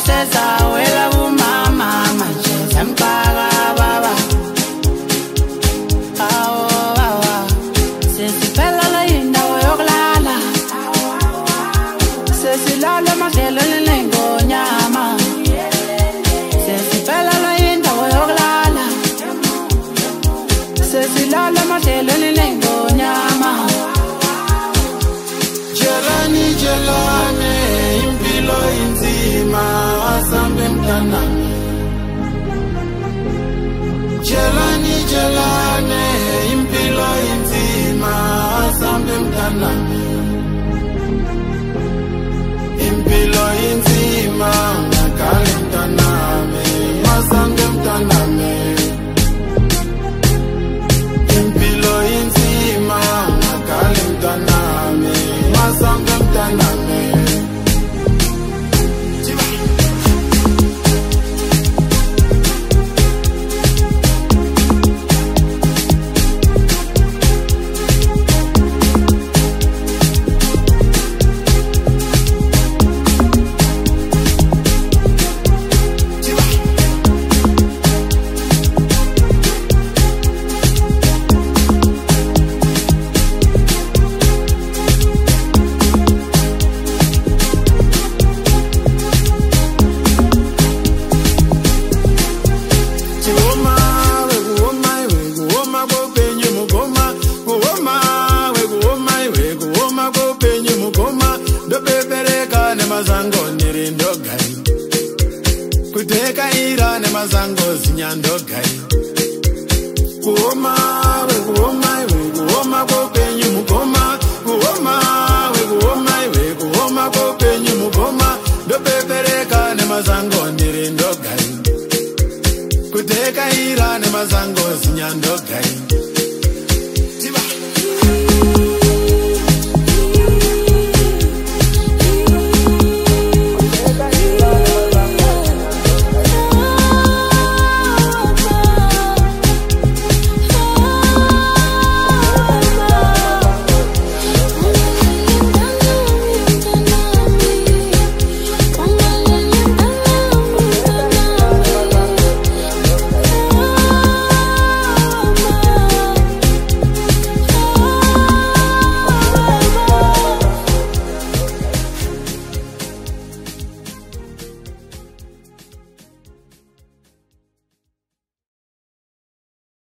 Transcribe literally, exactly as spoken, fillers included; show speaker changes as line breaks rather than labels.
Jelani jelane impilo inzima asambe mtanami. Impilo inzima nakale mtanami asambe mtanami. Impilo inzima nakale mtanami asambe mtanami. Kuteka ira ne mazango zinyando gai. Kuoma we kuoma we kuoma kopenyu mukoma. Kuoma we kuoma we kuoma kopenyu mukoma. Do pepereka ne mazango ndirindo gai. Kuteka ira ne mazango zinyando gai.